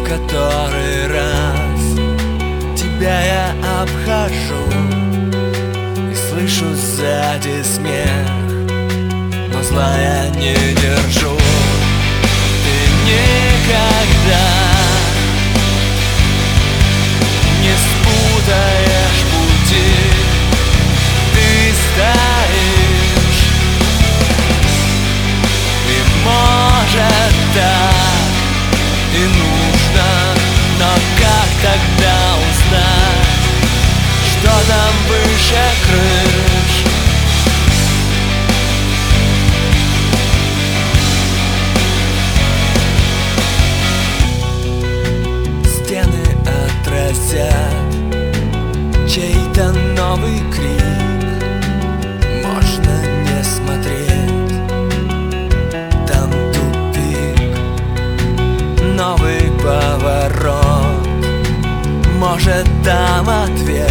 который раз тебя я обхожу и слышу сзади смех, но зла я не держу. Ты никогда не спутаешь пути, ты стоишь, и может так и нужно, но как тогда узнать, что там выше крыш? Стены отразят чей-то новый крик, можно не смотреть, там тупик, новый поворот, может там ответ.